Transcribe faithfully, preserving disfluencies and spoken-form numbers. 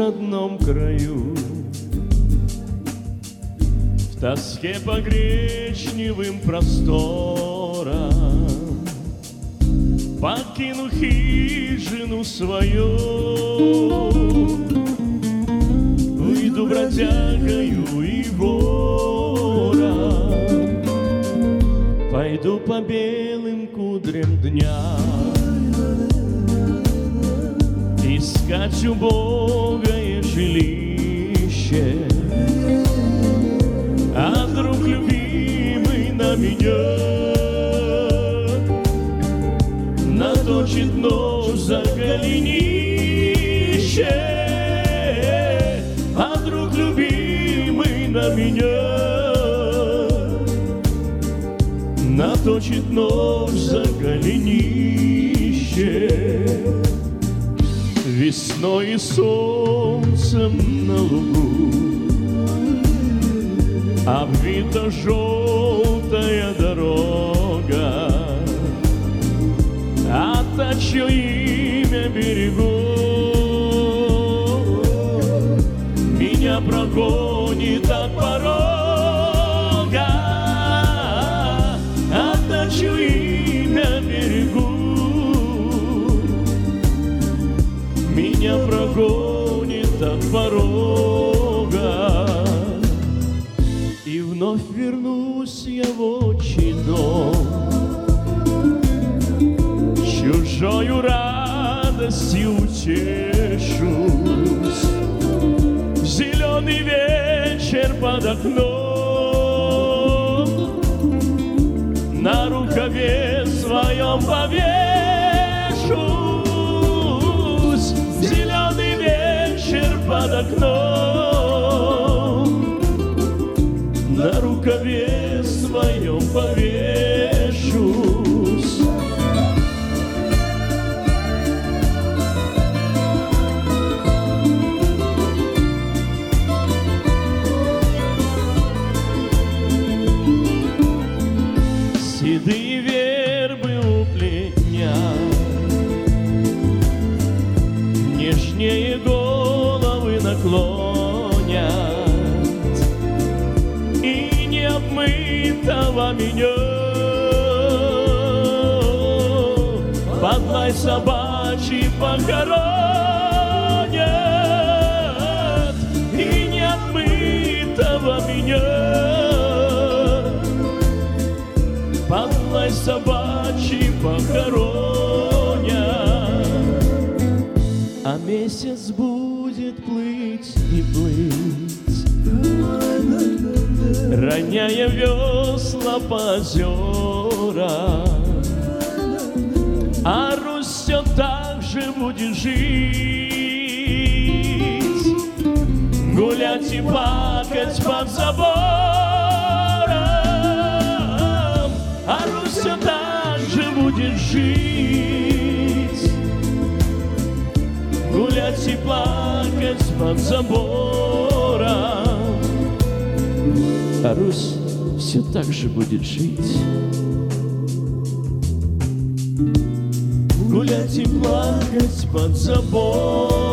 родном краю. В тоске по гречневым просторам покину хижину свою, выйду бродягою и вором, пойду по белым кудрям дня, искать убогое жилище. А друг любимый на меня наточит нож за голенище. А друг любимый на меня наточит нож за голенище. Весной и солнцем на лугу обвита желтая дорога, а та, чье имя берегу, меня прогонит от порога. А та, чье имя берегу, меня прогонит от порога. И вновь вернусь я в отчий дом, чужою радостью утешусь. Зеленый вечер под окном на рукаве своем повешусь. Зеленый вечер под окном на рукаве своем повешусь. Седые вербы у плетня нежнее головы наклонят, и необмытого меня под лай собачий похоронят. И необмытого меня под лай собачий похоронят. А месяц будет плыть и плыть, роняя весла по озерам. А Русь все так же будет жить, гулять и плакать под забором. А Русь все так же будет жить, гулять и плакать под забором. А Русь все так же будет жить, гулять и плакать под забором.